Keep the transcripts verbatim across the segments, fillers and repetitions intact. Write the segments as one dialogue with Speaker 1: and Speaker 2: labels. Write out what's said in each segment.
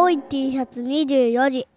Speaker 1: 青い T シャツにじゅうよじ。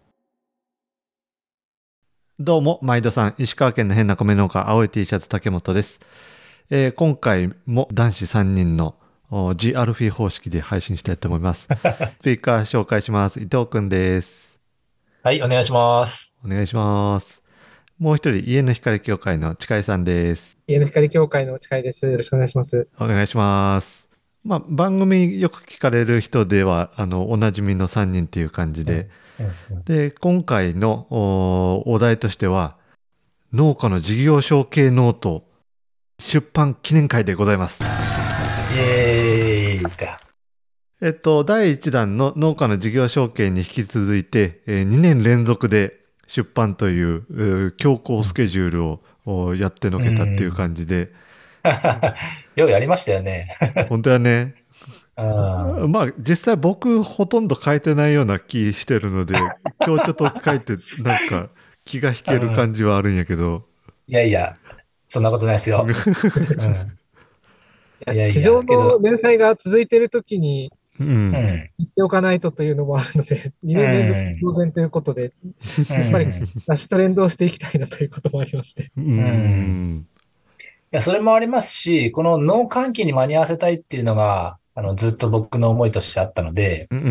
Speaker 2: どうも、毎度さん、石川県の変な米農家、青い T シャツ竹本です。えー今回も男子さんにんのお G アルフィー方式で配信したいと思います。スピーカー紹介します。伊藤くんです。
Speaker 3: はい、お願いします。
Speaker 2: お願いします。もう一人、家の光協会の近井さんです。
Speaker 4: 家の光協会の近井です。よろしくお願いします。
Speaker 2: お願いします。まあ、番組よく聞かれる人では、あの、おなじみのさんにんっていう感じで、
Speaker 3: うんうん
Speaker 2: で、今回のおお題としては、農家の事業承継ノート出版記念会でございます。
Speaker 3: イエーイだ。
Speaker 2: えっと、だいいちだんの農家の事業承継に引き続いて、えーにねん連続で出版というえー強行スケジュールをおやってのけたっていう感じで、
Speaker 3: ようやりましたよね。
Speaker 2: 本当はね、
Speaker 3: うん
Speaker 2: まあ実際僕ほとんど書いてないような気してるので、今日ちょっと書いてなんか気が引ける感じはあるんやけど、
Speaker 3: いやいや、そんなことないですよ。うんいやい
Speaker 4: 地上
Speaker 3: や、けど、
Speaker 4: の連載が続いているときに
Speaker 2: う。
Speaker 3: うんん。うん
Speaker 4: 言っておかないとというのもあるので、にねん連続当然ということで、やっぱり雑誌と連動していきたいなということもありまして。
Speaker 2: うーん。
Speaker 3: いや、それもありますし、この農閑期に間に合わせたいっていうのが、あの、ずっと僕の思いとしてあったので、
Speaker 2: うん。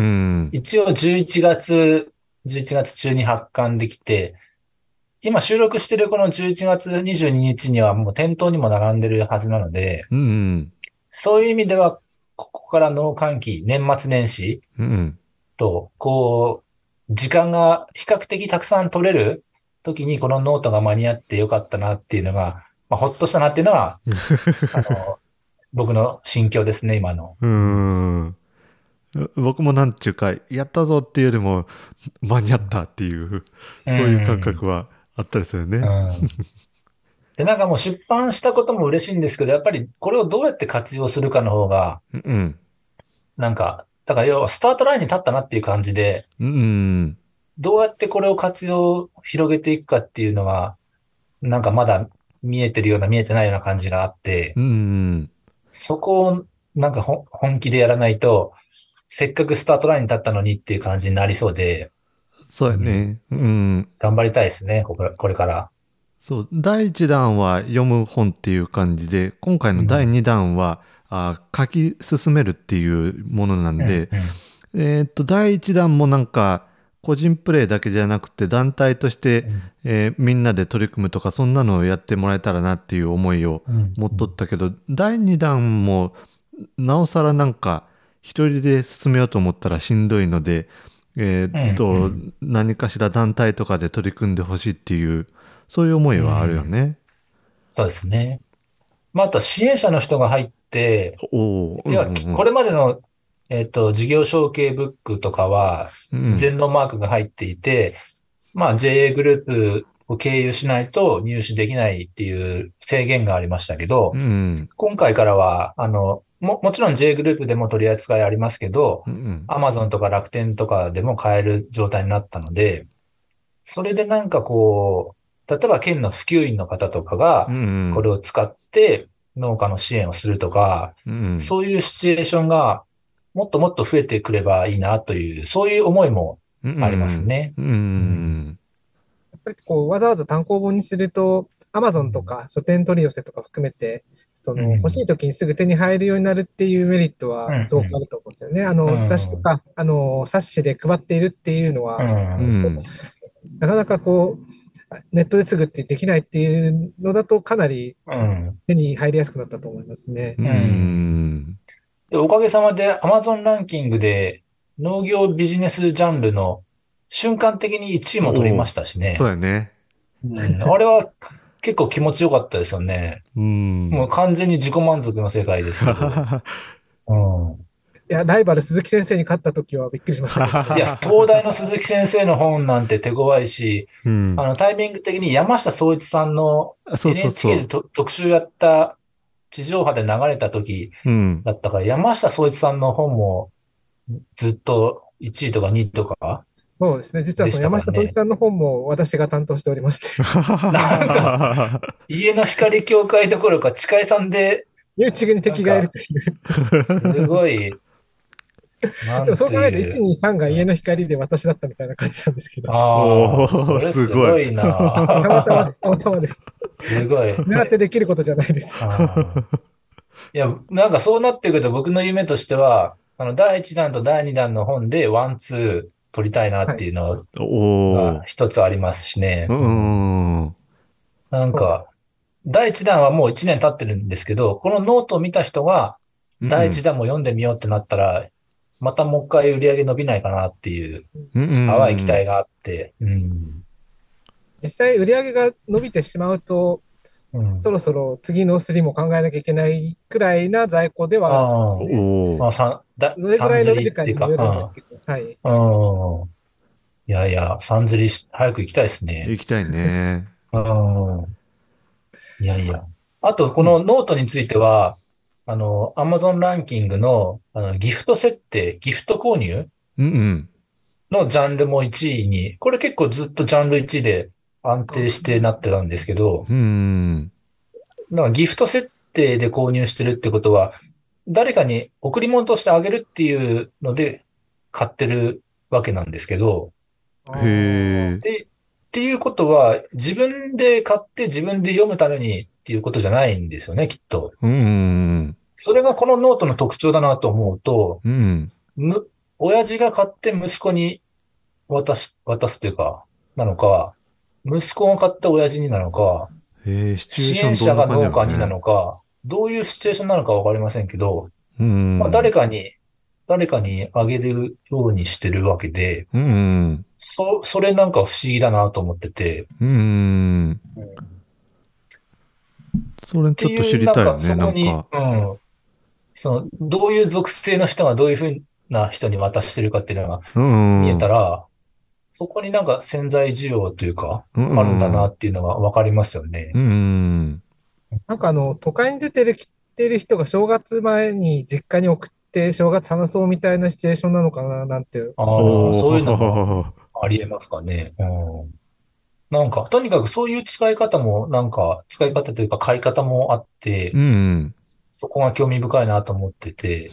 Speaker 3: 一応じゅういちがつ、じゅういちがつ中に発刊できて、今収録してるこのじゅういちがつにじゅうににちにはもう店頭にも並んでるはずなので、
Speaker 2: うん。
Speaker 3: そういう意味では、ここから農閑期、年末年始
Speaker 2: うん。
Speaker 3: と、こう、時間が比較的たくさん取れる時にこのノートが間に合ってよかったなっていうのが、まあ、ほっとしたなっていうのは、あの、僕の心境ですね、今の。
Speaker 2: うーん。僕もなんちゅうか、やったぞっていうよりも、間に合ったっていう、そういう感覚はあったりするね。
Speaker 3: うん。で、なんかもう出版したことも嬉しいんですけど、やっぱりこれをどうやって活用するかの方が、
Speaker 2: うん。
Speaker 3: なんか、だから要はスタートラインに立ったなっていう感じで、
Speaker 2: うん。
Speaker 3: どうやってこれを活用、広げていくかっていうのが、なんかまだ見えてるような見えてないような感じがあって
Speaker 2: う、ん。
Speaker 3: そこをなんかほ本気でやらないと、せっかくスタートラインに立ったのにっていう感じになりそうで、
Speaker 2: そうやね。うん。
Speaker 3: 頑張りたいですね、こここれから。
Speaker 2: そう、だいいちだんは読む本っていう感じで、今回のだいにだんは、あ書き進めるっていうものなん
Speaker 3: うん
Speaker 2: で、
Speaker 3: うん
Speaker 2: えーっと、だいいちだんもなんか、個人プレイだけじゃなくて団体として、えーみんなで取り組むとかそんなのをやってもらえたらなっていう思いを
Speaker 3: うん
Speaker 2: 持っとったけど、だいにだんもなおさらなんか一人で進めようと思ったらしんどいので、えーっと、
Speaker 3: うんうん
Speaker 2: 何かしら団体とかで取り組んでほしいっていうそういう思いはあるよね。
Speaker 3: そうですね。まあ、あとは支援者の人が入って、
Speaker 2: おお、うん
Speaker 3: いや、
Speaker 2: うん
Speaker 3: きこれまでの、えっと、事業承継ブックとかは、
Speaker 2: うんうん
Speaker 3: 全農マークが入っていて、まあ、ジェーエー グループを経由しないと入手できないっていう制限がありましたけど、
Speaker 2: うん
Speaker 3: 今回からは、あの、も、もちろん J グループでも取り扱いありますけど、
Speaker 2: うん
Speaker 3: Amazon とか楽天とかでも買える状態になったので、それでなんかこう、例えば県の普及員の方とかが、
Speaker 2: うんうん
Speaker 3: これを使って農家の支援をするとか、
Speaker 2: うん
Speaker 3: そういうシチュエーションがもっともっと増えてくればいいなという、そういう思いも
Speaker 2: うん
Speaker 3: ありますね。
Speaker 2: うんうん
Speaker 4: やっぱりこうわざわざ単行本にすると、Amazon とか書店取り寄せとか含めて、その
Speaker 3: うん
Speaker 4: 欲しい時にすぐ手に入るようになるっていうメリットはすごくあると思うんですよね。あ
Speaker 3: うん
Speaker 4: の雑誌とかあの冊子で配っているっていうの
Speaker 3: う
Speaker 4: は、
Speaker 2: うんん
Speaker 4: なかなかこう、ネットですぐってできないっていうのだと、かなり
Speaker 3: うん
Speaker 4: 手に入りやすくなったと思いますね。
Speaker 2: うんうん
Speaker 3: で、おかげさまで Amazon ランキングで農業ビジネスジャンルの瞬間的にいちいも取りましたし
Speaker 2: そう
Speaker 3: ね。
Speaker 2: やね。
Speaker 3: うん、あれは結構気持ちよかったですよね。
Speaker 2: うん
Speaker 3: もう完全に自己満足の世界ですけど。うん、
Speaker 4: いや、ライバル鈴木先生に勝った時はびっくりしましたけど、
Speaker 3: いや、東大の鈴木先生の本なんて手強いし、
Speaker 2: うん
Speaker 3: あのタイミング的に山下総一さんの
Speaker 2: そうそう
Speaker 3: エヌエイチケー
Speaker 2: そう。
Speaker 3: でと特集やった地上波で流れた時
Speaker 2: うん
Speaker 3: だったから、山下総一さんの本もずっといちいとかにいとか、
Speaker 4: そうですね。実はその山下統一さんの本も私が担当しておりまして、
Speaker 3: なんか、家の光協会どころか、近井さんで、
Speaker 4: 身内に敵がいるという。
Speaker 3: すごい、 な
Speaker 4: でも
Speaker 3: んと
Speaker 4: そう考えると、いち、
Speaker 3: いう。
Speaker 4: に、さんが家の光で私だったみたいな感じなんですけど。
Speaker 3: ああ、そ
Speaker 2: おー、
Speaker 3: れす
Speaker 2: すごい。
Speaker 3: ごいな。
Speaker 4: たまたまです。たまたまです。
Speaker 3: すごい。
Speaker 4: 狙ってできることじゃないです。
Speaker 3: ああ。いや、なんかそうなってくると僕の夢としては、あの、だいいちだんとだいにだんの本でワン、ツー取りたいな
Speaker 4: はい。
Speaker 3: っていうの
Speaker 2: おー。
Speaker 3: が一つありますしね。
Speaker 2: う
Speaker 3: うん。
Speaker 2: ん。
Speaker 4: そうです。
Speaker 3: なんか、だいいちだんはもういちねん経ってるんですけど、このノートを見た人が、だいいち
Speaker 2: うん。
Speaker 3: だんも読んでみようってなったら、またもう一回売り上げ伸びないかなっていう
Speaker 2: う
Speaker 3: 淡い期待
Speaker 2: ん。
Speaker 3: があって、うん。
Speaker 4: 実際売り上げが伸びてしまうと、
Speaker 3: うん。
Speaker 4: そろそろ次のスリも考えなきゃいけないくらいな在庫ではあるんですよ
Speaker 3: ああ、
Speaker 4: ね。
Speaker 2: おー。
Speaker 3: まあ、さん、だ、
Speaker 4: どれぐ
Speaker 3: さん釣
Speaker 4: らい伸びる
Speaker 3: りっていうか、
Speaker 4: かにもよるんですけど、はい。
Speaker 3: うん。うん。いやいや、さん釣りし早く行きたいですね。
Speaker 2: 行きたいね。
Speaker 3: うん。いやいや。あと、こ
Speaker 2: うん。
Speaker 3: のノートについては、あの、アマゾンランキングの、あの、ギフト設定、ギフト購入
Speaker 2: うん。
Speaker 3: のジャンルもいちいに、これ結構ずっとジャンルいちいで安定してなってたんですけど、
Speaker 2: うん。
Speaker 3: だからギフト設定で購入してるってことは、誰かに贈り物としてあげるっていうので買ってるわけなんですけど、
Speaker 4: あ
Speaker 2: へえ。
Speaker 3: で、っていうことは、自分で買って自分で読むためにっていうことじゃないんですよね、きっと。
Speaker 2: うん。
Speaker 3: それがこのノートの特徴だなと思うと、
Speaker 2: うん。
Speaker 3: む、親父が買って息子に渡す、渡すというか、なのか、息子が買って親父になのか、
Speaker 2: えー、シチュエー
Speaker 3: 支
Speaker 2: ションどんな感じ
Speaker 3: 援者が農
Speaker 2: なのね。
Speaker 3: 家になのか、どういうシチュエーションなのかわかりませんけど、
Speaker 2: う
Speaker 3: まあ誰
Speaker 2: ん。
Speaker 3: かに、誰かにあげるようにしてるわけで、
Speaker 2: うん。
Speaker 3: そ、それなんか不思議だなと思ってて、
Speaker 2: うん。
Speaker 3: うん、っ
Speaker 2: それちょっと知
Speaker 3: ていう、なんか
Speaker 2: りたいよね、
Speaker 3: そこに、
Speaker 2: なんか。
Speaker 3: うん、その、どういう属性の人がどういうふうな人に渡してるかっていうのが
Speaker 2: う
Speaker 3: 見え
Speaker 2: ん。うん。
Speaker 3: たら、そこになんか潜在需要というか、
Speaker 2: う
Speaker 3: あるんだな
Speaker 2: ん。
Speaker 3: っていうのがわかりますよ
Speaker 2: う
Speaker 3: ね。
Speaker 2: ん。
Speaker 4: なんかあの、都会に出てる、来てる人が正月前に実家に送って正月話そうみたいなシチュエーションなのかななんて私は
Speaker 3: ああ、
Speaker 2: おー、
Speaker 3: そういうの
Speaker 2: はは
Speaker 3: も
Speaker 2: はは。
Speaker 3: ありえますかね。うん。なんか、とにかくそういう使い方も、なんか、使い方というか買い方もあっ
Speaker 2: う
Speaker 3: て、
Speaker 2: ん。
Speaker 3: そこが興味深いなと思ってて、
Speaker 2: うん。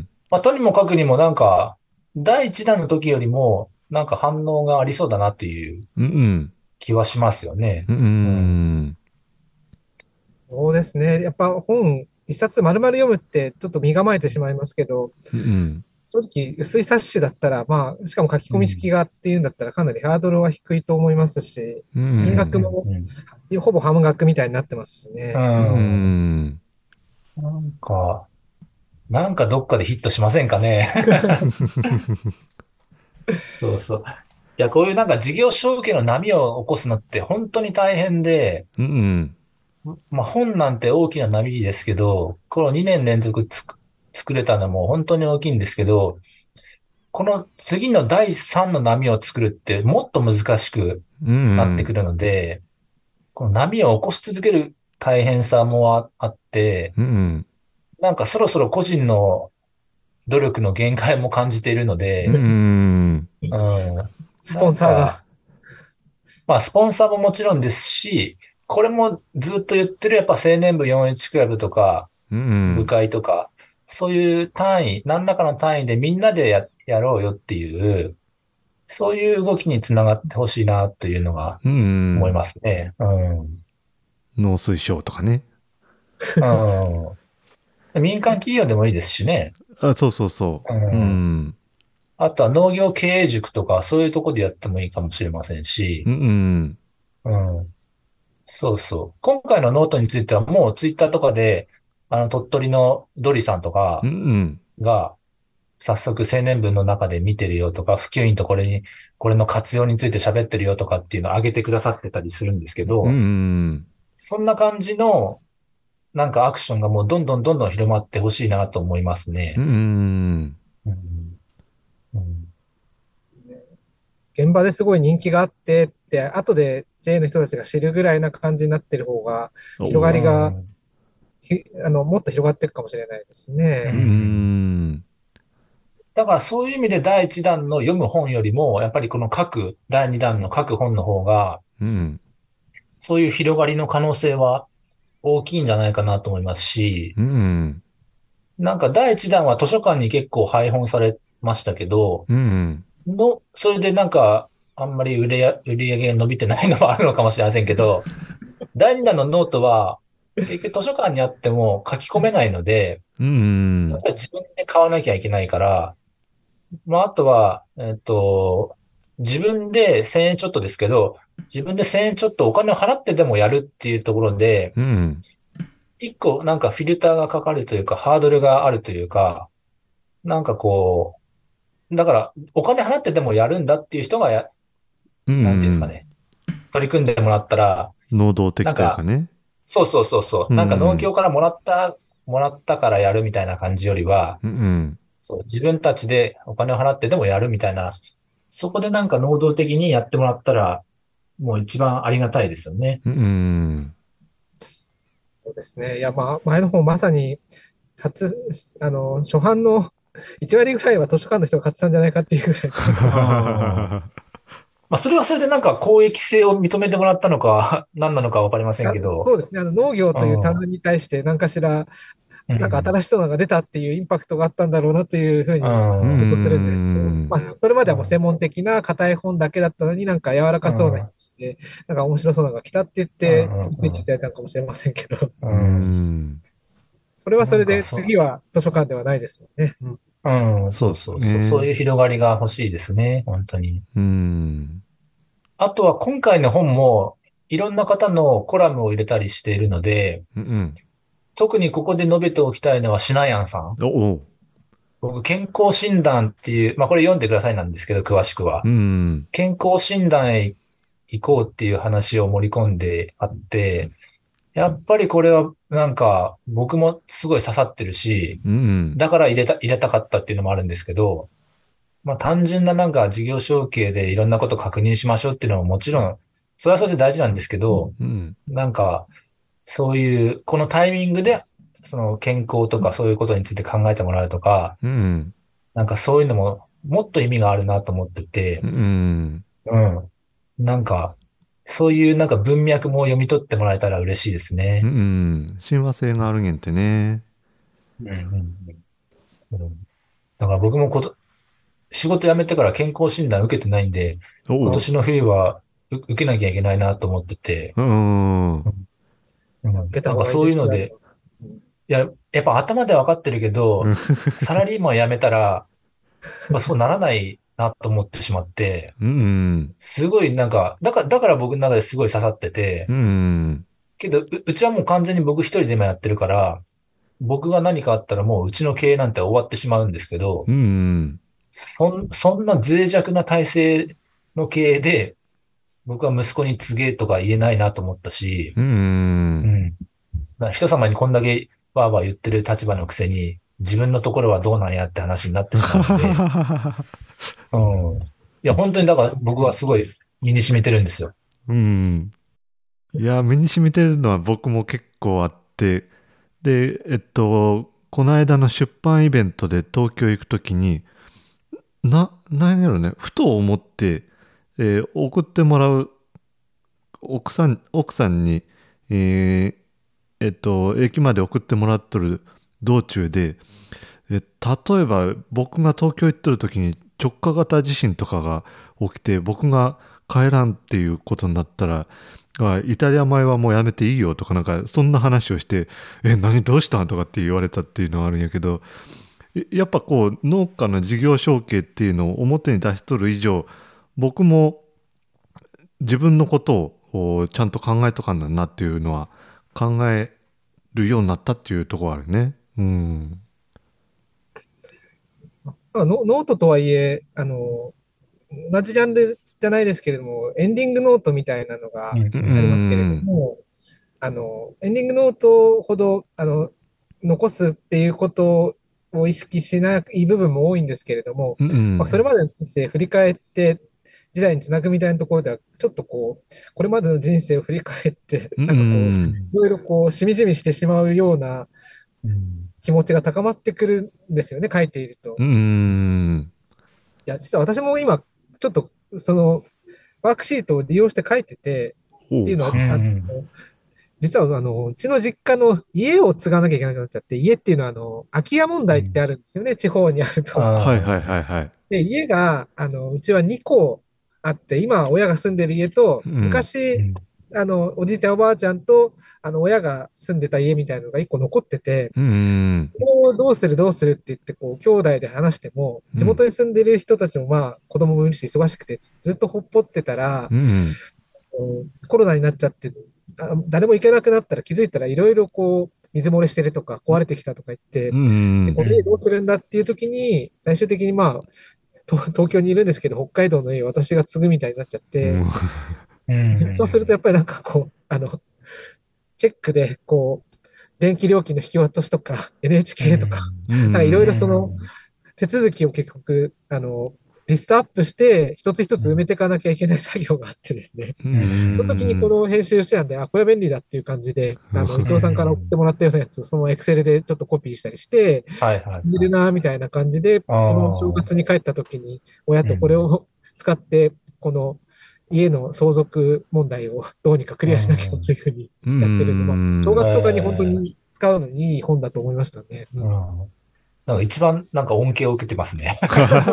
Speaker 3: まあ、とにもかくにもなんか、だいいちだんの時よりも、なんか反応がありそうだなという
Speaker 2: うん。
Speaker 3: 気はしますよね。
Speaker 2: う
Speaker 3: うん。
Speaker 2: ん。
Speaker 4: そうですね。やっぱ本一冊丸々読むってちょっと身構えてしまいますけど、
Speaker 2: うん。
Speaker 4: 正直薄い冊子だったら、まあ、しかも書き込み式
Speaker 3: うん。
Speaker 4: がっていうんだったらかなりハードルは低いと思いますし、
Speaker 2: う
Speaker 4: 金
Speaker 3: うん。
Speaker 2: ん。
Speaker 4: 額も
Speaker 3: うん。
Speaker 4: ほぼ半額みたいになってますし
Speaker 3: う
Speaker 4: ね。
Speaker 3: ん。
Speaker 2: ん。
Speaker 3: なんか、なんかどっかでヒットしませんかね。そうそう。いや、こういうなんか事業承継の波を起こすのって本当に大変で、
Speaker 2: うん。
Speaker 3: まあ本なんて大きな波ですけど、このにねん連続つく作れたのも本当に大きいんですけど、この次のだいさんの波を作るってもっと難しく
Speaker 2: うん。
Speaker 3: なってくるので、この波を起こし続ける大変さもああって、
Speaker 2: うん。
Speaker 3: なんかそろそろ個人の努力の限界も感じているの
Speaker 2: う
Speaker 3: で、
Speaker 2: ん。
Speaker 3: うん。
Speaker 4: スポ
Speaker 3: な
Speaker 4: ンサーが。
Speaker 3: んか、まあ、スポンサーももちろんですし、これもずっと言ってるやっぱ青年部よんじゅういちクラブとか、
Speaker 2: う
Speaker 3: 部
Speaker 2: ん。
Speaker 3: 会とか、そういう単位、何らかの単位でみんなでや、やろうよっていう、そういう動きにつながってほしいなというのが
Speaker 2: う
Speaker 3: 思い
Speaker 2: ん。
Speaker 3: ますね。うん。
Speaker 2: 農水省とかね。
Speaker 3: うん。民間企業でもいいですしね。
Speaker 2: あ、そうそうそ
Speaker 3: う
Speaker 2: う。う
Speaker 3: ん。
Speaker 2: ん。
Speaker 3: あとは農業経営塾とか、そういうとこでやってもいいかもしれませんし、
Speaker 2: うん。
Speaker 3: うん。そうそう。今回のノートについてはもうツイッターとかで、あの、鳥取のドリさんと
Speaker 2: う
Speaker 3: か
Speaker 2: ん。
Speaker 3: が、早速青年文の中で見てるよとか、普及員とこれに、これの活用について喋ってるよとかっていうのを上げてくださってたりするんですけ
Speaker 2: う
Speaker 3: ど、
Speaker 2: ん。
Speaker 3: そんな感じの、なんかアクションがもうどんどんどんどん広まってほしいなと思います
Speaker 2: う
Speaker 3: ね。
Speaker 2: ん。
Speaker 3: うんうん、
Speaker 4: 現場ですごい人気があってって、後で ジェイ の人たちが知るぐらいな感じになってる方が、広が
Speaker 2: おう。
Speaker 4: りが
Speaker 3: うん
Speaker 4: ひあのもっと広がっていくかもしれないです
Speaker 3: う
Speaker 2: う
Speaker 4: ね。
Speaker 2: ん。
Speaker 3: だからそういう意味でだいいちだんの読む本よりも、やっぱりこの各、だいにだんの各本の方が、
Speaker 2: うん。
Speaker 3: そういう広がりの可能性は大きいんじゃないかなと思いますし、
Speaker 2: うん。
Speaker 3: なんか第一弾は図書館に結構配本されましたけど、
Speaker 2: うん
Speaker 3: の、それでなんか、あんまり売れや、売り上げが伸びてないのもあるのかもしれませんけど、第二弾のノートは、結局図書館にあっても書き込めないので、
Speaker 2: うんうん
Speaker 3: やっぱり自分で買わなきゃいけないから、まあ、あとは、えっと、自分でせんえんちょっとですけど、自分でせんえんちょっとお金を払ってでもやるっていうところで、
Speaker 2: うん
Speaker 3: 一個なんかフィルターがかかるというか、ハードルがあるというか、なんかこう、だからお金払ってでもやるんだっていう人がや、
Speaker 2: うんう
Speaker 3: なんていうんですか
Speaker 2: ん。
Speaker 3: ね、取り組んでもらったら、
Speaker 2: 能動的というか
Speaker 3: なんか、
Speaker 2: ね。
Speaker 3: そうそうそうそう、
Speaker 2: う
Speaker 3: なんか農
Speaker 2: ん
Speaker 3: 協からもらった、もらったからやるみたいな感じよりは、
Speaker 2: うんうん
Speaker 3: そう、自分たちでお金を払ってでもやるみたいな、そこでなんか能動的にやってもらったら、もう一番ありがたいですよね。
Speaker 2: うんうん
Speaker 4: そうですね。いや、まあ、前の方まさに、初、あの、初版のいち割ぐらいは図書館の人が買ってたんじゃないかっていうぐらい。
Speaker 3: あまあ、それはそれでなんか公益性を認めてもらったのか、何なのかわかりません
Speaker 4: あ
Speaker 3: けど、
Speaker 4: そうですね。あの農業という
Speaker 3: うん
Speaker 4: 単に対して何かしら、なんか
Speaker 3: うん
Speaker 4: 新しそうなのが出たっていうインパクトがあったんだろうなというふう
Speaker 3: う
Speaker 4: に
Speaker 2: う
Speaker 3: ん
Speaker 4: 想像するんですけど、
Speaker 2: ん
Speaker 4: まあ、それまではもう専門的な硬い本だけだったのになんか柔らかそうな
Speaker 3: うん
Speaker 4: 話で、なんか面白そうなのが来たって言っ
Speaker 3: う
Speaker 4: て、
Speaker 3: ん
Speaker 4: ついていただいたのかもしれませんけど、
Speaker 2: う
Speaker 3: うんうん
Speaker 2: ん。
Speaker 4: それはそれで
Speaker 3: なんかそ
Speaker 4: 次は図書館ではないですもんね。うん、
Speaker 3: う、うん、そう
Speaker 2: そうです
Speaker 3: そうそう、そうい
Speaker 2: ね。
Speaker 3: う広がりが欲しいですね、本当に。
Speaker 2: うん。
Speaker 3: あとは今回の本もいろんな方のコラムを入れたりしているので、
Speaker 2: うん
Speaker 3: 特にここで述べておきたいのはシナヤンさん。
Speaker 2: うん。おお。
Speaker 3: 僕、健康診断っていう、まあこれ読んでくださいなんですけど、詳しくは。
Speaker 2: うん。
Speaker 3: 健康診断へ行こうっていう話を盛り込んであって、やっぱりこれはなんか僕もすごい刺さってるし、
Speaker 2: うん。
Speaker 3: だから入れた、入れたかったっていうのもあるんですけど、まあ単純ななんか事業承継でいろんなこと確認しましょうっていうのももちろん、それはそれで大事なんですけど、
Speaker 2: うん。
Speaker 3: なんかそういう、このタイミングで、その健康とかそういうことについて考えてもらうとか、
Speaker 2: うん。
Speaker 3: なんかそういうのももっと意味があるなと思ってて、
Speaker 2: うん。
Speaker 3: うん。なんか、そういうなんか文脈も読み取ってもらえたら嬉しいです
Speaker 2: う
Speaker 3: ね。
Speaker 2: ん。親和性があるげんってね。
Speaker 3: うんうんうんうん。だから僕もこと、仕事辞めてから健康診断受けてないんで、
Speaker 2: おお。
Speaker 3: 今年の冬はう受けなきゃいけないなと思ってて、
Speaker 2: うん。うん
Speaker 3: うんうん
Speaker 4: 出た
Speaker 3: なんかそう
Speaker 4: 方がいいですよ。
Speaker 3: いうので、いや、やっぱ頭では分かってるけど、サラリーマン辞めたら、まあ、そうならないなと思ってしまって、
Speaker 2: うん。
Speaker 3: すごいなんか、だから、だから僕の中ですごい刺さってて、
Speaker 2: うん。
Speaker 3: けど、う、うちはもう完全に僕一人で今やってるから、僕が何かあったらもううちの経営なんて終わってしまうんですけど、
Speaker 2: うん。
Speaker 3: そん、そんな脆弱な体制の経営で、僕は息子に告げとか言えないなと思ったし、
Speaker 2: うん。
Speaker 3: うん。まあ人様にこんだけわーわー言ってる立場のくせに、自分のところはどうなんやって話になってしまうので、うん。いや、本当にだから僕はすごい身に染みてるんですよ。
Speaker 2: うん。いや、身に染みてるのは僕も結構あって、で、えっと、この間の出版イベントで東京行くときに、な、なんやろね、ふと思って、えー送ってもらう奥さん、奥さんに、えーえっと、駅まで送ってもらっとる道中で、え例えば僕が東京行ってる時に直下型地震とかが起きて僕が帰らんっていうことになったら、あイタリア米はもうやめていいよとかなんかそんな話をして、え何どうしたんとかって言われたっていうのがあるんやけど、えやっぱこう農家の事業承継っていうのを表に出しとる以上、僕も自分のことをちゃんと考えとかんだなっていうのは考えるようになったっていうところあるね。うん。
Speaker 4: まあ、ノノートとはいえ、あの、同じジャンルじゃないですけれども、エンディングノートみたいなのが
Speaker 3: うん
Speaker 2: う
Speaker 4: ありますけれど
Speaker 2: ん。
Speaker 4: も、あの、エンディングノートほど、あの、残すっていうことを意識しない部分も多いんですけれども、
Speaker 2: うん。う
Speaker 4: まあ、そ
Speaker 2: ん。
Speaker 4: れまでの人生振り返って、時代につなぐみたいなところでは、ちょっとこう、これまでの人生を振り返って、
Speaker 2: う
Speaker 4: なんかこう、
Speaker 2: ん。
Speaker 4: いろいろこう、しみじみしてしまうような
Speaker 3: うん
Speaker 4: 気持ちが高まってくるんですよね、書いていると。
Speaker 2: うん。
Speaker 4: いや、実は私も今、ちょっと、その、ワークシートを利用して書いてて、
Speaker 2: おう。
Speaker 4: っていうのは、
Speaker 3: う
Speaker 4: あの、
Speaker 3: ん
Speaker 4: 実はあの、うちの実家の家を継がなきゃいけなくなっちゃって、家っていうのはあの、空き家問題ってあるんですよね、地方にあると。
Speaker 2: はいはいはいはい。
Speaker 4: で、家が、あの、うちはにこあって、今親が住んでる家と、
Speaker 2: うん
Speaker 4: 昔、あの、おじいちゃんおばあちゃんと、あの、親が住んでた家みたいなのがいっこ残ってて、
Speaker 2: うんうん
Speaker 4: それをどうするどうするって言って、こう、兄弟で話しても、地元に住んでる人たちもまあ、子供もいるし忙しくて、ずっとほっぽってたら、
Speaker 2: うん
Speaker 4: こうコロナになっちゃって、あ誰も行けなくなったら気づいたらいろいろこう、水漏れしてるとか壊れてきたとか言っ
Speaker 2: う
Speaker 4: て、で、
Speaker 2: ん
Speaker 4: この家どうするんだっていう時に、最終的にまあ、と東京にいるんですけど、北海道の家私が継ぐみたいになっちゃっ
Speaker 2: う
Speaker 4: て、
Speaker 2: ん
Speaker 3: うん
Speaker 4: そうするとやっぱりなんかこう、あの、チェックで、こう、電気料金の引き渡しとか、エヌエイチケー とか、
Speaker 2: う
Speaker 4: なんかいろいろそ
Speaker 3: うん
Speaker 4: の手続きを結局、あの、リストアップして、一つ一つ埋めていかなきゃいけない作業があってですね。
Speaker 2: う
Speaker 4: その時にこ
Speaker 2: ん
Speaker 4: の編集してたんで、あ、これは便利だっていう感じで、あの、伊藤さんから送ってもらったようなやつ、そのエクセルでちょっとコピーしたりして、
Speaker 3: はいはい
Speaker 4: いるな、みたいな感じで、こ
Speaker 3: あ
Speaker 4: の正月に帰った時に、親とこれを使って、この家の相続問題をどうにかクリアしなきゃというふうにやってるんで、まあ、正月とかに本当に使うのにいい本だと思いましたね。うん
Speaker 3: うんうんなんか一番なんか恩恵を受けてますね。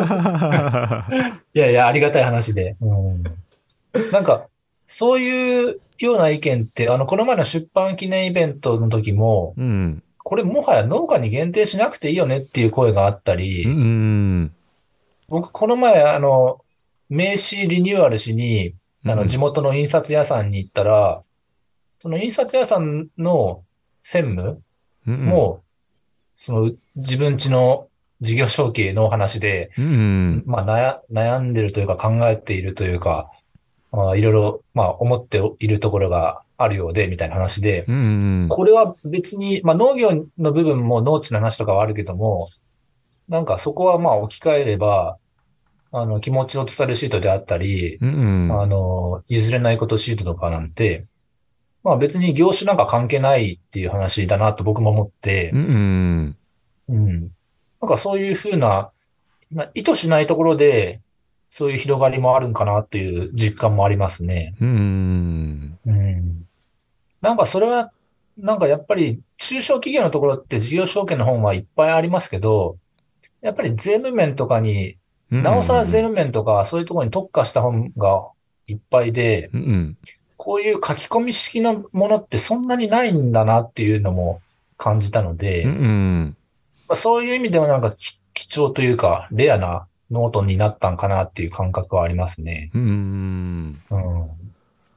Speaker 3: いやいや、ありがたい話で。うんなんか、そういうような意見って、あの、この前の出版記念イベントの時も、
Speaker 2: うん
Speaker 3: これもはや農家に限定しなくていいよねっていう声があった
Speaker 2: う
Speaker 3: り、
Speaker 2: ん
Speaker 3: 僕この前、あの、名刺リニューアルしに、あの、地元の印刷屋さんに行ったら、その印刷屋さんの専務
Speaker 2: うん
Speaker 3: も、その自分家の事業承継の話で、
Speaker 2: うん
Speaker 3: まあ悩、悩んでるというか考えているというか、まあ、いろいろ、まあ、思っているところがあるようで、みたいな話で、
Speaker 2: うん
Speaker 3: これは別に、まあ、農業の部分も農地の話とかはあるけども、なんかそこはまあ置き換えれば、あの、気持ちを伝えるシートであったり、
Speaker 2: うん
Speaker 3: あの、譲れないことシートとかなんて、まあ別に業種なんか関係ないっていう話だなと僕も思っ
Speaker 2: う
Speaker 3: て、
Speaker 2: ん
Speaker 3: うん。なんかそういうふうな、まあ意図しないところで、そういう広がりもあるんかなっていう実感もありますね。
Speaker 2: うん
Speaker 3: うん。なんかそれは、なんかやっぱり中小企業のところって事業承継の本はいっぱいありますけど、やっぱり税務面とかに、なおさら税務面とかそういうところに特化した本がいっぱいで、
Speaker 2: うん
Speaker 3: こういう書き込み式のものってそんなにないんだなっていうのも感じたの
Speaker 2: う
Speaker 3: で、
Speaker 2: ん
Speaker 3: まあ、そういう意味ではなんかき貴重というか、レアなノートになったんかなっていう感覚はありますね。
Speaker 2: うん
Speaker 3: うん。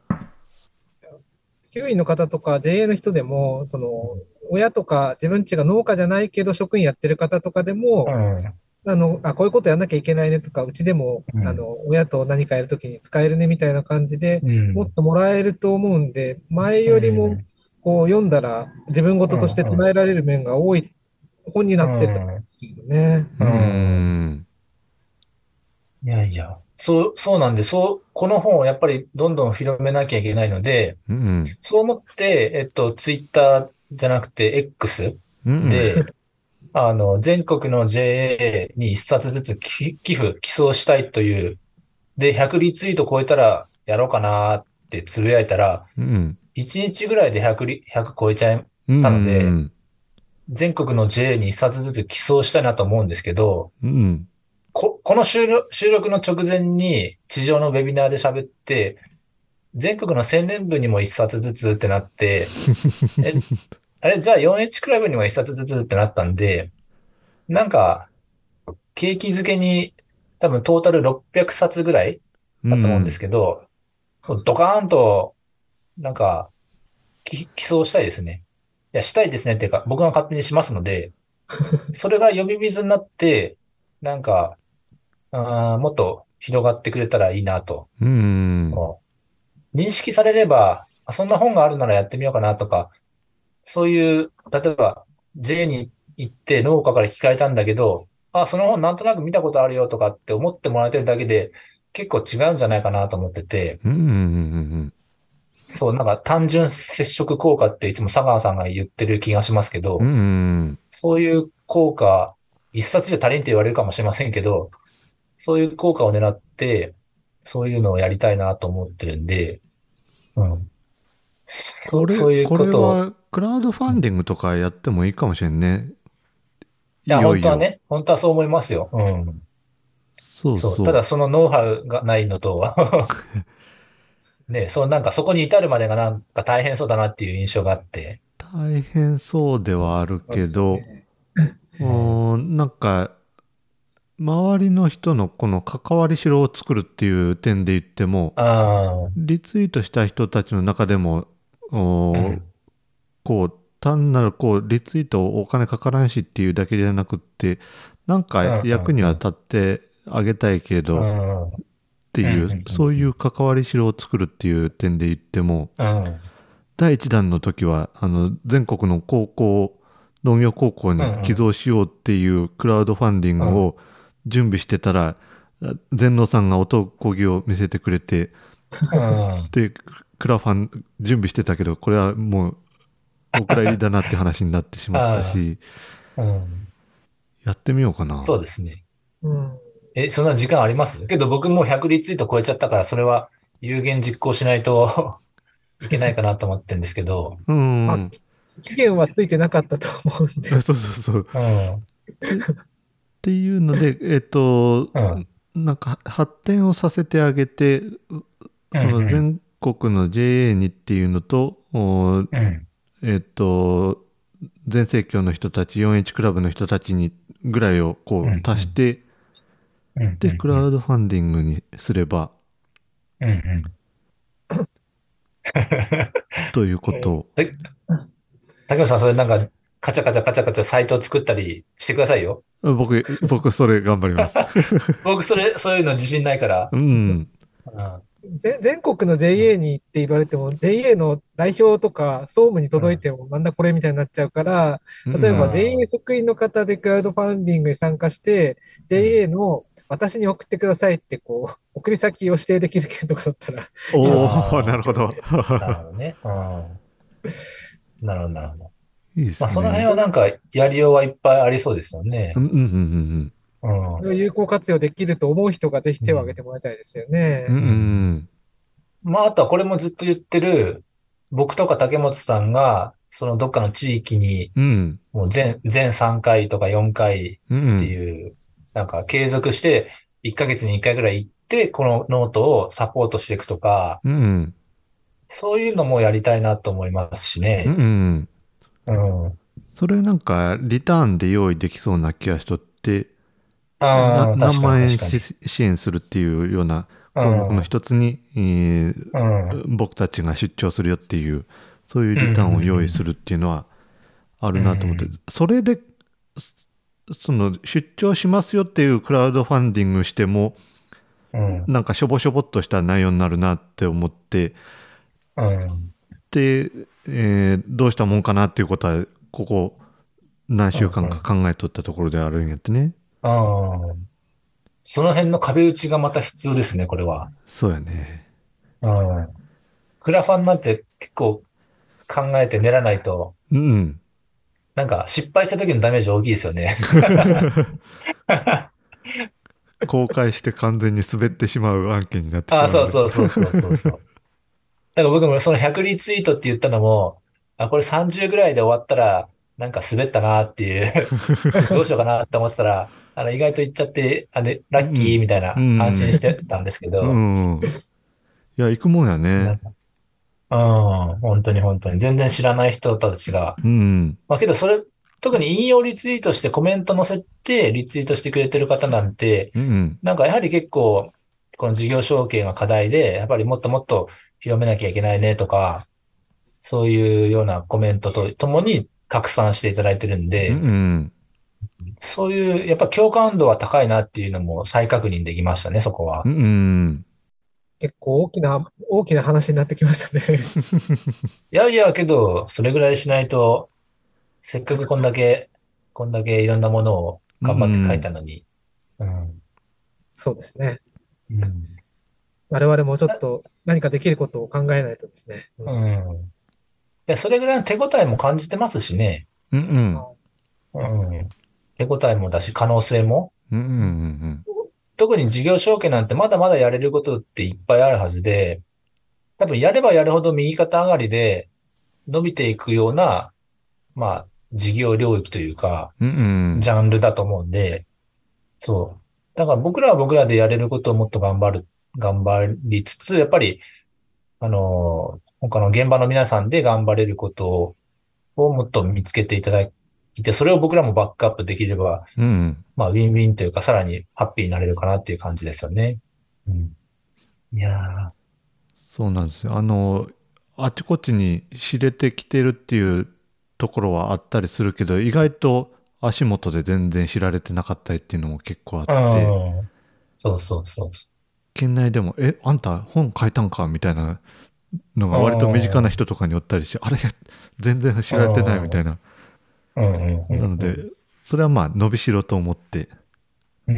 Speaker 4: 給員の方とか ジェーエー の人でも、その、親とか自分家が農家じゃないけど職員やってる方とかでも、
Speaker 3: うん。
Speaker 4: あの、あ、こういうことやんなきゃいけないねとか、うちでも、
Speaker 3: うん
Speaker 4: あの、親と何かやるときに使えるねみたいな感じで、
Speaker 3: うん。
Speaker 4: もっともらえると思うんで、前よりも、こう、読んだら自分事として捉えられる面が多い本になってると思うんですけどね。
Speaker 2: う
Speaker 3: うん
Speaker 2: ん
Speaker 3: いやいや。そう、そうなんで、そう、この本をやっぱりどんどん広めなきゃいけないので、
Speaker 2: うん
Speaker 3: そう思って、えっと、ツイッターじゃなくて X
Speaker 2: うん
Speaker 3: で、あの、全国の ジェーエー に一冊ずつ寄寄付、寄贈したいという、で、ひゃくリツイート超えたらやろうかなってつぶやいたら、
Speaker 2: うん
Speaker 3: いちにちぐらいでひゃくリ、ひゃく超えちゃ
Speaker 2: うん
Speaker 3: ったので、全国の ジェーエー に一冊ずつ寄贈したいなと思うんですけど、
Speaker 2: うん
Speaker 3: こ、この収録、収録の直前に地上のウェビナーで喋って、全国の青年部にも一冊ずつってなって、え、あれ、じゃあ フォーエイチ クラブにも一冊ずつってなったんで、なんか、景気づけに多分トータルろっぴゃくさつぐらいだと思うんですけど、ドカーンと、なんか、き寄贈したいですね。いや、したいですねっていうか、僕が勝手にしますので、それが呼び水になって、なんか、あーもっと広がってくれたらいいなと。
Speaker 2: うん
Speaker 3: もう認識されれば、あそんな本があるならやってみようかなとか、そういう、例えば ジェー に行って農家から聞かれたんだけど、あ、その本なんとなく見たことあるよとかって思ってもらえてるだけで結構違うんじゃないかなと思ってて、
Speaker 2: うんうん
Speaker 3: そう、なんか単純接触効果っていつも佐川さんが言ってる気がしますけ
Speaker 2: う
Speaker 3: ど、
Speaker 2: ん
Speaker 3: そういう効果、一冊じゃ足りんって言われるかもしれませんけど、そういう効果を狙って、そういうのをやりたいなと思ってるんで、うん。
Speaker 2: これ、
Speaker 3: そういう
Speaker 2: こ
Speaker 3: ことを、
Speaker 2: れはクラウドファンディングとかやってもいいかもしれんね。い
Speaker 3: いや、
Speaker 2: よいよ。
Speaker 3: 本当はね、本当はそう思いますよ。うん。そう。
Speaker 2: そうそ
Speaker 3: ただそのノウハウがないのと、ね、そうなんかそこに至るまでがなんか大変そうだなっていう印象があって。
Speaker 2: う。大変そうではある
Speaker 4: そうです
Speaker 2: けど、
Speaker 4: ね。
Speaker 2: うーん、なんか、周りの人のこの関わりしろを作るっていう点で言っても、
Speaker 3: ああ、
Speaker 2: リツイートした人たちの中でも、おー
Speaker 3: うん。
Speaker 2: こう、単なるこう、リツイートお金かからんしっていうだけじゃなくって、なんか
Speaker 3: うん、うん、
Speaker 2: 役には立ってあげたいけれ
Speaker 3: う
Speaker 2: ど、
Speaker 3: ん。うん、
Speaker 2: って
Speaker 3: うん、
Speaker 2: いう、
Speaker 3: うん。
Speaker 2: そういう関わりしろを作るっていう点で言っても、
Speaker 3: うん、
Speaker 2: 第一弾の時は、あの、全国の高校、農業高校
Speaker 3: うん、
Speaker 2: に寄
Speaker 3: うん。
Speaker 2: 贈しようっていうクラウドファンディン
Speaker 3: うん
Speaker 2: グを準備してたら、あ全農さんが男気を見せてくれて、
Speaker 3: うん。
Speaker 2: で、クラファン準備してたけど、これはもうお蔵入りだなって話になってしまった
Speaker 3: あ
Speaker 2: し、
Speaker 3: あ、うん。
Speaker 2: やってみようかな。
Speaker 3: そうですね。
Speaker 4: うん。
Speaker 3: え、そんな時間ありますけど僕もうひゃくリツイート超えちゃったから、それは有言実行しないといけないかなと思ってるんですけど。
Speaker 2: うー
Speaker 4: まあ、
Speaker 2: ん。
Speaker 4: 期限はついてなかったと思うんで。
Speaker 2: そうそうそう。
Speaker 3: うん。
Speaker 2: でっていうので、えっと、
Speaker 3: うん。
Speaker 2: なんか発展をさせてあげて、
Speaker 3: うん。
Speaker 2: その
Speaker 3: うん。
Speaker 2: 全国の ジェーエー にっていうのと、お
Speaker 3: うん。
Speaker 2: えっと、全盛況の人たち、よんエイチクラブの人たちにぐらいをこう
Speaker 3: うん。
Speaker 2: 足して、
Speaker 3: うん。う
Speaker 2: で、
Speaker 3: ん。
Speaker 2: クラウドファンディングにすれば、
Speaker 3: うん。うん。
Speaker 2: というこ
Speaker 4: えー
Speaker 2: とを、
Speaker 3: え、竹野さん、それなんか、カチャカチャカチャカチャサイトを作ったりしてくださいよ。
Speaker 2: 僕、僕、それ頑張ります。
Speaker 3: 僕、それ、そういうの自信ないから。
Speaker 2: うん。
Speaker 3: うん。
Speaker 4: ぜ全国の ジェーエー にって言われても、ジェーエー の代表とか総務に
Speaker 3: うん。
Speaker 4: 届いてもなんだこれみたいになっちゃうから、例えば
Speaker 2: うん。
Speaker 3: あ
Speaker 4: ジェーエー 職員の方でクラウドファンディングに参加して、
Speaker 3: うん。
Speaker 4: ジェーエー の私に送ってくださいってこう、送り先を指定できる件とかだったらいいの
Speaker 2: お
Speaker 4: かもしれ
Speaker 2: ー、な
Speaker 3: ああ、
Speaker 2: るほど。
Speaker 3: なるほどね。うん。なるほど、なるほど。
Speaker 2: いいで
Speaker 3: まあ、その辺
Speaker 2: すね。
Speaker 3: はなんか、やりようはいっぱいありそうですよね。
Speaker 2: うん、うん、うん、
Speaker 3: うん。
Speaker 4: ない。有効活用できると思う人がぜひ手を挙げ
Speaker 3: うん。
Speaker 4: てもらいたいですよ
Speaker 2: うん。う
Speaker 4: ね。
Speaker 3: うん。
Speaker 2: ん、
Speaker 3: まあ、あとはこれもずっと言ってる、僕とか竹本さんが、そそのどっかの地域に、
Speaker 2: うん、
Speaker 3: もう全、全さんかいとかよんかいって
Speaker 2: うん、
Speaker 3: いう、なんか継続して、いっかげつにいっかいぐらい行って、このノートをサポートしていくとか、
Speaker 2: うん、
Speaker 3: そういうのもやりたいなと思いますし
Speaker 2: うん、
Speaker 3: ね。
Speaker 2: うん。
Speaker 3: うん。
Speaker 2: それなんか、リターンで用意できそうな気がしとって、な、
Speaker 3: ああ、確かに
Speaker 2: 何万円
Speaker 3: 確かに。
Speaker 2: し支援するっていうような
Speaker 3: う
Speaker 2: 項目の
Speaker 3: ん。
Speaker 2: 一つに、えー
Speaker 3: うん。うん。
Speaker 2: 僕たちが出張するよっていう、そういう
Speaker 3: うん。
Speaker 2: リターンを用意
Speaker 3: うん。
Speaker 2: するっていうのはあ
Speaker 3: う
Speaker 2: るなと思って、
Speaker 3: ん。
Speaker 2: それで、その出張しますよっていうクラウドファンディングしても、
Speaker 3: うん。
Speaker 2: なんかしょぼしょぼっとした内容になるなって思って、
Speaker 3: うん。
Speaker 2: で、えーどうしたもんかなっていうことは、ここ何
Speaker 3: うん。
Speaker 2: 週間か考えとったところであるんやってね。
Speaker 3: うん。その辺の壁打ちがまた必要ですね、これは。
Speaker 2: そうやね。
Speaker 3: うん。クラファンなんて結構考えて練らないと、
Speaker 2: うん。
Speaker 3: なんか失敗した時のダメージ大きいですよね。
Speaker 2: 公開して完全に滑ってしまう案件になってし
Speaker 3: あ、そう
Speaker 2: まうので。
Speaker 3: そうそうそうそうそう。だから僕もそのひゃくリツイートって言ったのも、あ、これさんじゅうぐらいで終わったら、なんか滑ったなっていうどうしようかなって思ったら、あの、意外と言っちゃって、あ、で、ラッキー
Speaker 2: うん。う
Speaker 3: みたいな安心し
Speaker 2: ん。
Speaker 3: てたんですけ
Speaker 2: う
Speaker 3: ど、
Speaker 2: ん。いや、行くもんやね。
Speaker 3: なんか、うん、本当に本当に全然知らない人たちが、
Speaker 2: うん。
Speaker 3: まあけどそれ、特に引用リツイートしてコメント載せてリツイートしてくれてる方なんて、
Speaker 2: うん。
Speaker 3: なんかやはり結構、この事業承継が課題で、やっぱりもっともっと広めなきゃいけないねとか、そういうようなコメントとともに拡散していただいてるん
Speaker 2: う
Speaker 3: で、
Speaker 2: ん。
Speaker 3: そういう、やっぱ共感度は高いなっていうのも再確認できましたね、そこ
Speaker 2: う
Speaker 3: は。
Speaker 2: ん。
Speaker 4: 結構大きな、大きな話になってきましたね。
Speaker 3: いやいや、けど、それぐらいしないと、せっかくこんだけ、こんだけいろんなものを
Speaker 2: う
Speaker 3: 頑張って書い
Speaker 2: ん。
Speaker 3: たのに。うん。
Speaker 4: そうですね。
Speaker 3: うん。
Speaker 4: 我々もちょっと何かできることを考えないとですね。う
Speaker 3: う
Speaker 4: ん。
Speaker 3: ん。いや、それぐらいの手応えも感じてますしね。
Speaker 2: うん。
Speaker 3: うん。手応えもだし、可能性も。
Speaker 2: うん。うん。
Speaker 3: 特に事業承継なんてまだまだやれることっていっぱいあるはずで、 多分やればやるほど右肩上がりで伸びていくような、まあ、事業領域というか、
Speaker 2: うんうん。
Speaker 3: ジャンルだと思うんで、そう。だから僕らは僕らでやれることをもっと頑張る、頑張りつつ、やっぱり、あの、他の現場の皆さんで頑張れることをもっと見つけていただいて、それを僕らもバックアップできれば、
Speaker 2: うんうん。
Speaker 3: まあ、ウィンウィンというか、さらにハッピーになれるかなっていう感じですよね。うん。いや
Speaker 2: そうなんですよ。あの、あちこちに知れてきてるっていうところはあったりするけど、意外と足元で全然知られてなかったりっていうのも結構あ
Speaker 3: ー、
Speaker 2: って、
Speaker 3: うん。そうそうそうそ
Speaker 2: 県内でも、え、あんた本書いたんかみたいなの
Speaker 3: う。
Speaker 2: が割と身近な
Speaker 3: う
Speaker 2: 人とかにおったりして、あれ、全然知
Speaker 3: ん。
Speaker 2: られてないみたいな。
Speaker 3: うん。うん。うん。う
Speaker 2: なので、
Speaker 3: ん。
Speaker 2: それはまあ伸びしろと思って。
Speaker 3: うん。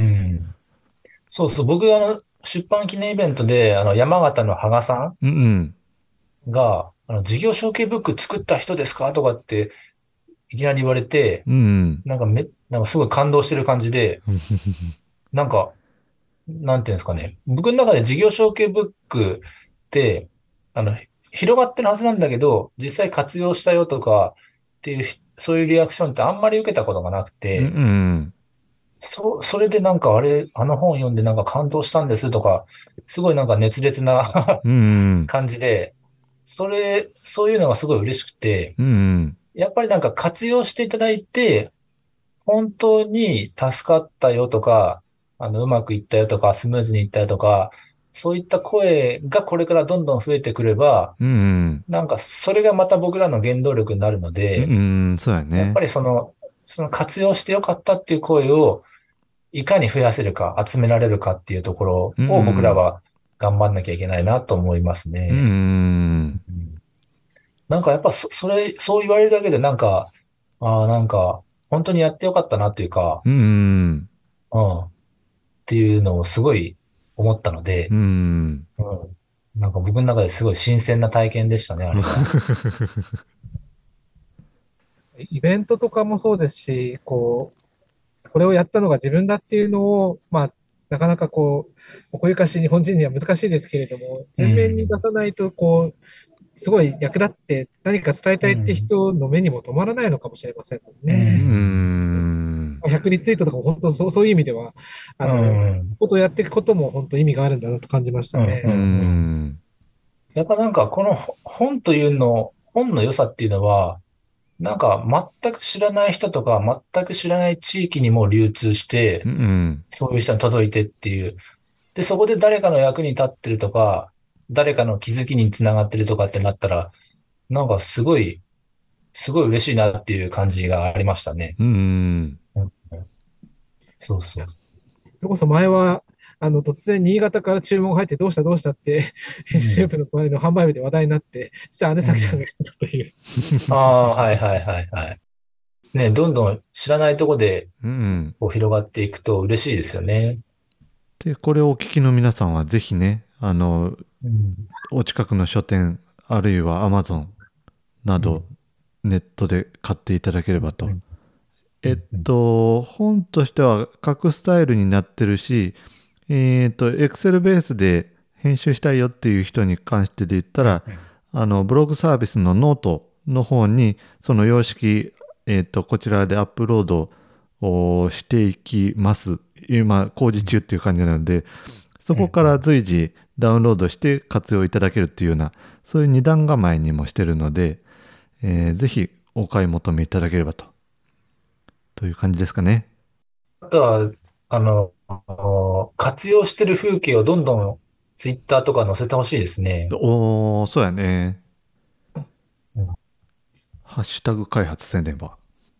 Speaker 3: そうそう。僕、あの、出版記念イベントで、あの、山形の羽賀さ
Speaker 2: うんうん。
Speaker 3: んが、あの、事業承継ブック作った人ですかとかって、いきなり言われて、
Speaker 2: うんうん。
Speaker 3: なんかめ、なんかすごい感動してる感じで、なんか、なんていうんですかね。僕の中で事業承継ブックって、あの、広がってるはずなんだけど、実際活用したよとかっていう、そういうリアクションってあんまり受けたことがなく
Speaker 2: うんう
Speaker 3: て、
Speaker 2: ん。
Speaker 3: そ、それでなんかあれ、あの本読んでなんか感動したんですとか、すごいなんか熱烈な
Speaker 2: うんうん。
Speaker 3: 感じで、それ、そういうのがすごい嬉しくて、
Speaker 2: うんうん。
Speaker 3: やっぱりなんか活用していただいて、本当に助かったよとか、あの、うまくいったよとか、スムーズにいったよとか、そういった声がこれからどんどん増えてくれば、
Speaker 2: うんうん。
Speaker 3: なんかそれがまた僕らの原動力になるの
Speaker 2: うん
Speaker 3: で、
Speaker 2: うん。そうやね。
Speaker 3: やっぱりその、その活用してよかったっていう声をいかに増やせるか、集められるかっていうところ
Speaker 2: うん
Speaker 3: を僕
Speaker 2: うん。
Speaker 3: らは頑張んなきゃいけないなと思います
Speaker 2: うんう
Speaker 3: ね。
Speaker 2: ん。
Speaker 3: うん。なんかやっぱそ、それ、そう言われるだけでなんか、ああ、なんか、本当にやってよかったなっていうか、
Speaker 2: うん。
Speaker 3: うん、っていうのをすごい思ったの
Speaker 2: う
Speaker 3: で、
Speaker 2: ん。
Speaker 3: うん、なんか僕の中ですごい新鮮な体験でしたね、あれは。
Speaker 4: イベントとかもそうですし、こう、これをやったのが自分だっていうのを、まあ、なかなかこう、奥ゆかしい日本人には難しいですけれども、
Speaker 3: う
Speaker 4: 前面に出
Speaker 3: ん、
Speaker 4: さないと、こう、すごい役立って何か伝えたいって
Speaker 3: うん、
Speaker 4: 人の目にも止まらないのかもしれませんもん
Speaker 3: う
Speaker 2: う
Speaker 4: ね。
Speaker 2: ん。
Speaker 4: ひゃくリツイートとかも本当そう、そういう意味では、あ
Speaker 3: う
Speaker 4: の、
Speaker 3: ん、
Speaker 4: ことをやっていくことも本当意味があるんだなと感じまし
Speaker 3: うん、う
Speaker 4: たね。
Speaker 3: ん。
Speaker 2: ん。
Speaker 3: やっぱなんかこのほ本というの、本の良さっていうのは、なんか全く知らない人とか全く知らない地域にも流通し
Speaker 2: う
Speaker 3: て、
Speaker 2: ん。
Speaker 3: そういう人に届いてっていう。で、そこで誰かの役に立ってるとか、誰かの気づきにつながってるとかってなったら、なんかすごい、すごい嬉しいなっていう感じがありましたね。
Speaker 2: うん。
Speaker 3: うん。そうそう。
Speaker 4: それこそ前は、あの、突然新潟から注文が入ってどうしたどうしたって、編集
Speaker 3: うん。
Speaker 4: 部の隣の販売部で話題になって、実は姉崎さんが
Speaker 3: うん。
Speaker 4: 言ってたという。
Speaker 3: ああ、はいはいはいはい。ね、どんどん知らないとこで
Speaker 2: うん。
Speaker 3: こう広がっていくと嬉しいですよね。
Speaker 2: で、これをお聞きの皆さんはぜひね、あの、
Speaker 3: うん。
Speaker 2: お近くの書店、あるいは Amazon な
Speaker 3: うん。
Speaker 2: ど、ネットで買っていただければと。
Speaker 3: うん。う
Speaker 2: えっ
Speaker 3: ん。うん。
Speaker 2: と、本としては各スタイルになってるし、えっと、Excel ベースで編集したいよっていう人に関してで言ったら、あの、ブログサービスのノートの方に、その様式、えっと、こちらでアップロードをしていきます。今、工事中っていう感じなので、そこから随時ダウンロードして活用いただけるっていうような、そういう二段構えにもしてるので、えーぜひお買い求めいただければと、という感じですかね。
Speaker 3: あとは、あの、活用してる風景をどんどんツイッターとか載せてほしいですね。
Speaker 2: おー、そうやね。
Speaker 3: うん。
Speaker 2: ハッシュタグ開発宣伝は。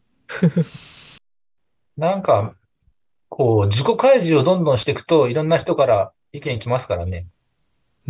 Speaker 3: なんか、こう、自己開示をどんどんしていくと、いろんな人から意見来ますからね。
Speaker 2: うん。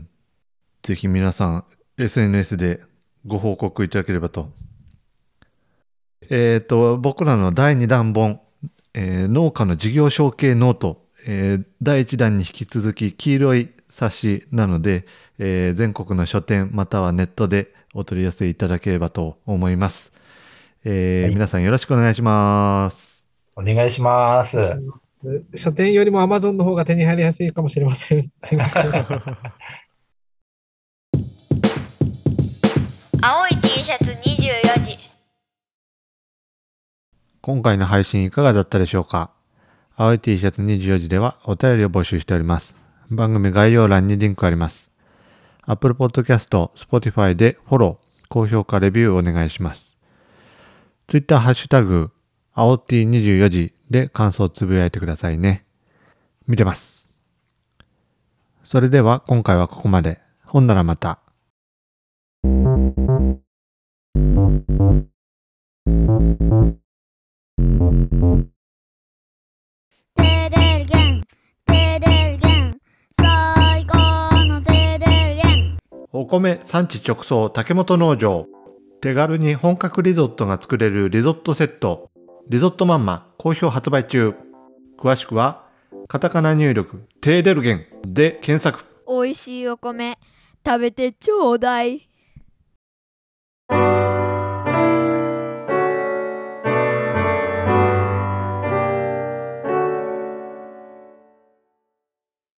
Speaker 2: ぜひ皆さん エスエヌエス でご報告いただければと。えっと、僕らのだいにだん本、えー農家の事業承継ノート、えーだいいちだんに引き続き黄色い冊子なので、えー全国の書店またはネットでお取り寄せいただければと思います。えー
Speaker 3: はい。
Speaker 2: 皆さんよろしくお願いします。
Speaker 3: お願いします。
Speaker 4: 書店よりも Amazon の方が手に入りやすいかもしれません。すいません。
Speaker 1: 青い T シャツにじゅうよじ。
Speaker 2: 今回の配信いかがだったでしょうか。青い T シャツにじゅうよじではお便りを募集しております。番組概要欄にリンクあります。Apple Podcast、Spotify でフォロー、高評価、レビューお願いします。Twitter ハッシュタグ、青 T にじゅうよじで感想をつぶやいてくださいね。見てます。それでは今回はここまで。ほんならまた。
Speaker 1: テデルゲン、テデルゲン、最高のテデルゲン。
Speaker 2: お米産地直送竹本農場。手軽に本格リゾットが作れるリゾットセット。リゾットマンマ好評発売中。詳しくはカタカナ入力テーデルゲンで検索。
Speaker 5: おいしいお米食べてちょうだい。